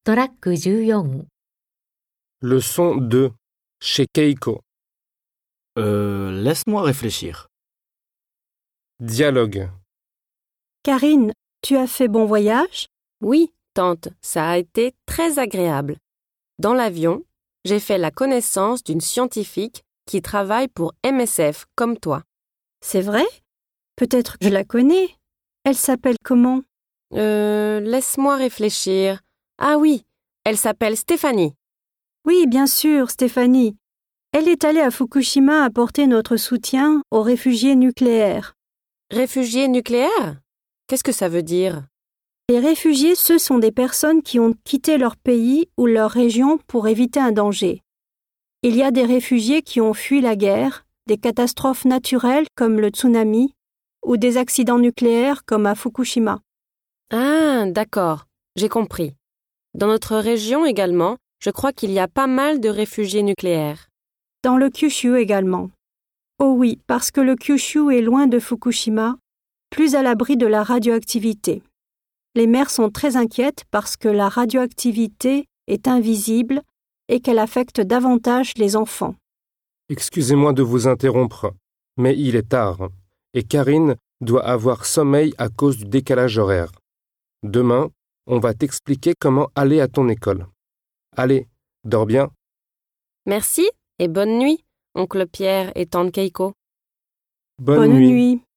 トラック14 Leçon 2. Chez Keiko. Laisse-moi réfléchir. Dialogue. Karine, tu as fait bon voyage? Oui, tante, ça a été très agréable. Dans l'avion, j'ai fait la connaissance d'une scientifique qui travaille pour MSF comme toi. C'est vrai? Peut-être que je la connais. Elle s'appelle comment? Laisse-moi réfléchir. Ah oui, elle s'appelle Stéphanie. Oui, bien sûr, Stéphanie. Elle est allée à Fukushima apporter notre soutien aux réfugiés nucléaires. Réfugiés nucléaires? Qu'est-ce que ça veut dire? Les réfugiés, ce sont des personnes qui ont quitté leur pays ou leur région pour éviter un danger. Il y a des réfugiés qui ont fui la guerre, des catastrophes naturelles comme le tsunami ou des accidents nucléaires comme à Fukushima. Ah, d'accord, j'ai compris. Dans notre région également, je crois qu'il y a pas mal de réfugiés nucléaires. Dans le Kyushu également. Oh oui, parce que le Kyushu est loin de Fukushima, plus à l'abri de la radioactivité. Les mères sont très inquiètes parce que la radioactivité est invisible et qu'elle affecte davantage les enfants. Excusez-moi de vous interrompre, mais il est tard, et Karine doit avoir sommeil à cause du décalage horaire. Demain, on va t'expliquer comment aller à ton école. Allez, dors bien. Merci et bonne nuit, oncle Pierre et tante Keiko. Bonne nuit.